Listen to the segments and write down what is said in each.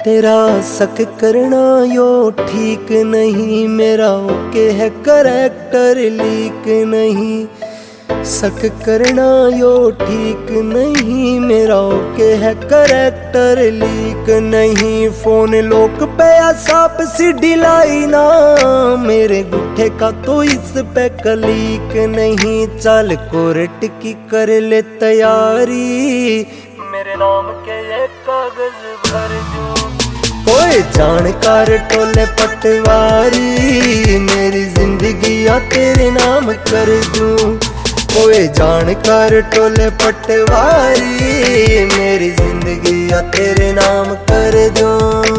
तेरा शक करना यो ठीक नहीं, मेरा ओके है करैक्टर लीक नहीं। शक करना यो ठीक नहीं, मेरा ओके है करैक्टर लीक नहीं। फोन लोक पे सांप सीढ़ी लाई ना, मेरे गुट्ठे का तो इस पे कलीक नहीं। चल कोर्ट की कर ले तैयारी, मेरे नाम के ये कागज भर दूं। कोई जानकार टोले पटवारी, मेरी जिंदगी या तेरे नाम कर दूं। कोई जानकार टोले पटवारी, मेरी जिंदगी या तेरे नाम कर दूं।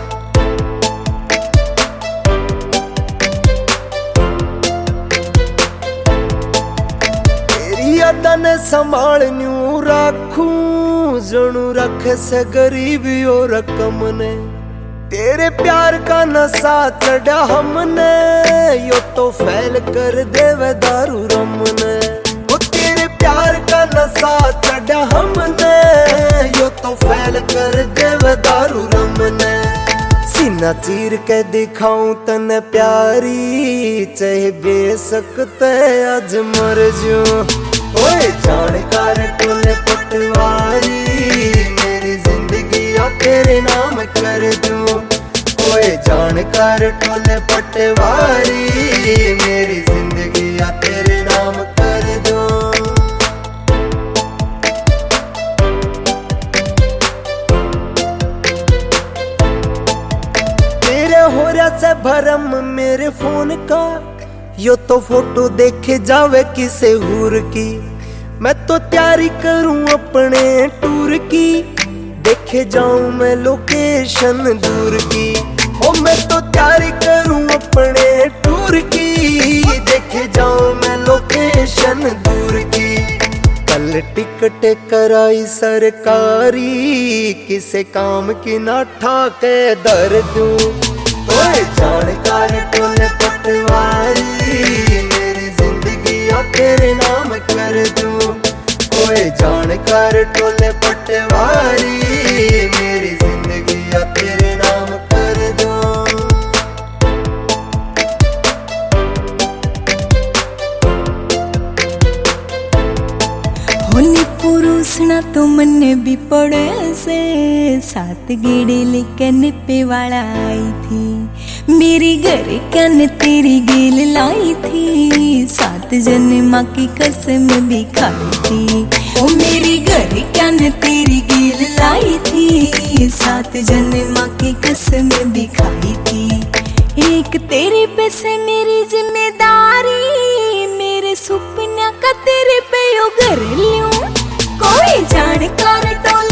तेरी यादां ने संभाल न्यू राखूं, जणू रखे से गरीबी और रकम ने। तेरे प्यार का नशा चढ़ा हमने, यो तो फैल कर देवे दारू रम ने। वो तेरे प्यार का नशा चढ़ा हमने, यो तो फैल कर देवे दारू रम ने। सीना चीर के दिखाऊं तने प्यारी, चाहे बेसकते आज मर जाऊं। ओए जानकार टोले पटवारी, मेरी जिंदगी या तेरे नाम कर दूं। ओए जानकार टोले पटवारी, मेरी जिंदगी या तेरे नाम कर दूं। तेरे होरा से भरम मेरे फोन का, यो तो फोटो देखे जावे किसे हूर की। मैं तो तैयारी करूं अपने टूर की, देखे जाऊं मैं लोकेशन दूर की। ओ मैं तो तैयारी करूं अपने टूर की, देखे जाऊं मैं लोकेशन दूर की। कल टिकट कराई सरकारी, किसे काम की ना ठाके दर दूं। ओए जानकार टोले पटवारी, मेरी जिंदगी या तेरे नाम कर दूं। ओए जानकार टोले पटवारी, मेरी जिंदगी या तेरे नाम कर दूं। होली पुरुष ना तो मन्ने भी पड़े से, सात गेड़े लेके निपे वाला आई थी। मेरी घर कन तेरी गेल लाई थी, 7 जन्म की कसम भी खाई थी। ओ मेरी घर कन तेरी गेल लाई थी, 7 जन्म की कसम भी खाई थी। एक तेरे पे से मेरी जिम्मेदारी, मेरे सपना का तेरे पे यो घर लूं। कोई जानकार टोले